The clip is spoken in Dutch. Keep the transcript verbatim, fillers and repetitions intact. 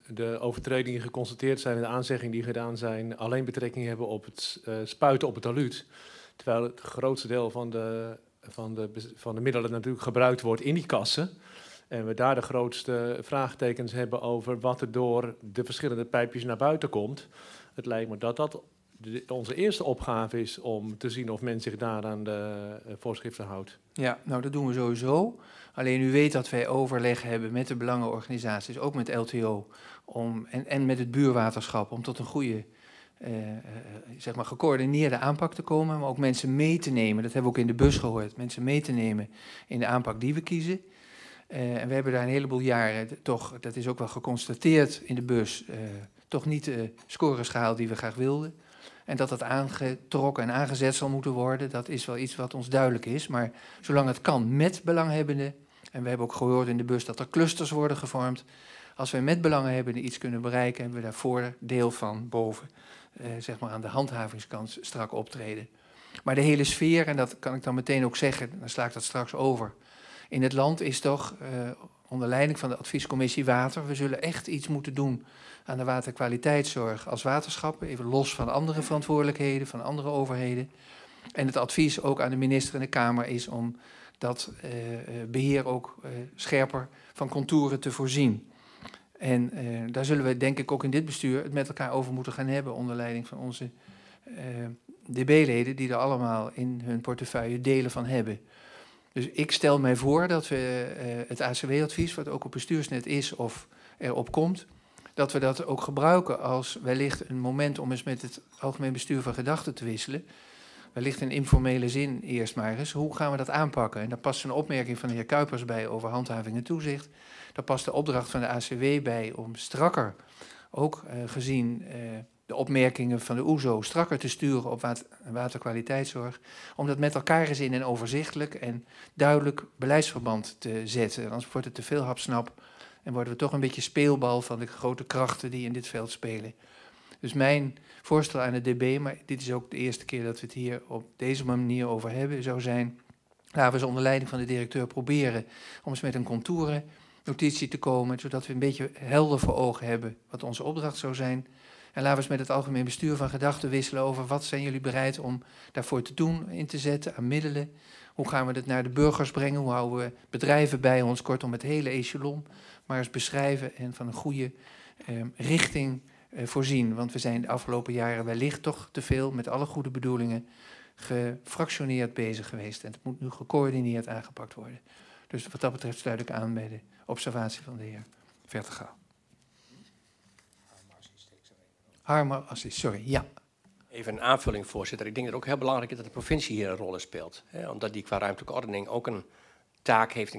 de overtredingen geconstateerd zijn en de aanzeggingen die gedaan zijn alleen betrekking hebben op het uh, spuiten op het talud. Terwijl het grootste deel van de, van, de, van de middelen natuurlijk gebruikt wordt in die kassen. En we daar de grootste vraagtekens hebben over wat er door de verschillende pijpjes naar buiten komt. Het lijkt me dat dat de, onze eerste opgave is om te zien of men zich daar aan de uh, voorschriften houdt. Ja, nou dat doen we sowieso. Alleen u weet dat wij overleg hebben met de belangenorganisaties, ook met L T O om, en, en met het buurwaterschap, om tot een goede, uh, uh, zeg maar gecoördineerde aanpak te komen. Maar ook mensen mee te nemen, dat hebben we ook in de bus gehoord, mensen mee te nemen in de aanpak die we kiezen. Uh, en we hebben daar een heleboel jaren toch, dat is ook wel geconstateerd in de bus, uh, toch niet de scores gehaald die we graag wilden. En dat dat aangetrokken en aangezet zal moeten worden, dat is wel iets wat ons duidelijk is. Maar zolang het kan met belanghebbenden, en we hebben ook gehoord in de bus dat er clusters worden gevormd. Als wij met belanghebbenden iets kunnen bereiken, hebben we daarvoor deel van boven, eh, zeg maar aan de handhavingskant strak optreden. Maar de hele sfeer, en dat kan ik dan meteen ook zeggen, dan sla ik dat straks over. In het land is toch, uh, onder leiding van de adviescommissie Water, we zullen echt iets moeten doen aan de waterkwaliteitszorg als waterschappen, even los van andere verantwoordelijkheden, van andere overheden. En het advies ook aan de minister en de Kamer is om dat uh, beheer ook uh, scherper van contouren te voorzien. En uh, daar zullen we denk ik ook in dit bestuur het met elkaar over moeten gaan hebben, onder leiding van onze uh, D B-leden, die er allemaal in hun portefeuille delen van hebben. Dus ik stel mij voor dat we uh, het A C W-advies, wat ook op bestuursnet is of erop komt, dat we dat ook gebruiken als wellicht een moment om eens met het algemeen bestuur van gedachten te wisselen. Wellicht in informele zin eerst maar eens. Hoe gaan we dat aanpakken? En daar past een opmerking van de heer Kuipers bij over handhaving en toezicht. Daar past de opdracht van de A C W bij om strakker, ook uh, gezien uh, de opmerkingen van de O E S O, strakker te sturen op water, waterkwaliteitszorg. Om dat met elkaar eens in en overzichtelijk en duidelijk beleidsverband te zetten. Anders wordt het te veel hapsnap en worden we toch een beetje speelbal van de grote krachten die in dit veld spelen. Dus mijn voorstel aan de D B, maar dit is ook de eerste keer dat we het hier op deze manier over hebben, zou zijn, laten we eens onder leiding van de directeur proberen om eens met een contourennotitie te komen, zodat we een beetje helder voor ogen hebben wat onze opdracht zou zijn. En laten we eens met het algemeen bestuur van gedachten wisselen over wat zijn jullie bereid om daarvoor te doen, in te zetten aan middelen. Hoe gaan we dat naar de burgers brengen? Hoe houden we bedrijven bij ons? Kortom, het hele echelon maar eens beschrijven en van een goede eh, richting eh, voorzien. Want we zijn de afgelopen jaren wellicht toch te veel, met alle goede bedoelingen, gefractioneerd bezig geweest. En het moet nu gecoördineerd aangepakt worden. Dus wat dat betreft sluit ik aan bij de observatie van de heer Vertegaal. Harmer assist, sorry, ja. Even een aanvulling, voorzitter. Ik denk dat het ook heel belangrijk is dat de provincie hier een rol in speelt. Hè, omdat die qua ruimtelijke ordening ook een taak heeft